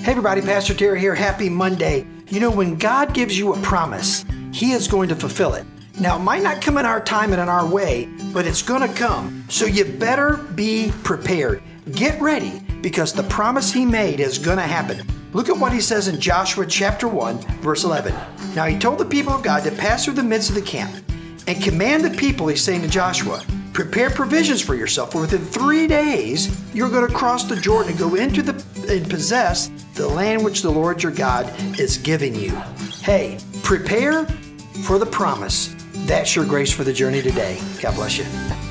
Hey everybody, Pastor Terry here. Happy Monday. You know, when God gives you a promise, He is going to fulfill it. Now, it might not come in our time and in our way, but it's going to come. So you better be prepared. Get ready, because the promise He made is going to happen. Look at what He says in Joshua chapter 1, verse 11. Now He told the people of God to pass through the midst of the camp and command the people, He's saying to Joshua, prepare provisions for yourself, for within 3 days you're going to cross the Jordan and go into and possess the land which the Lord your God is giving you. Hey, prepare for the promise. That's your grace for the journey today. God bless you.